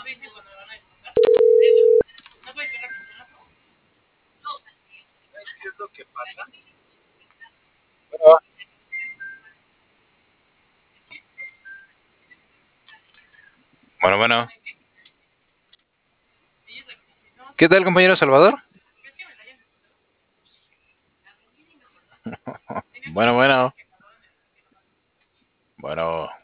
¿Sabes qué es lo que pasa? Bueno, bueno. ¿Qué tal, compañero Salvador? Bueno, bueno. Bueno.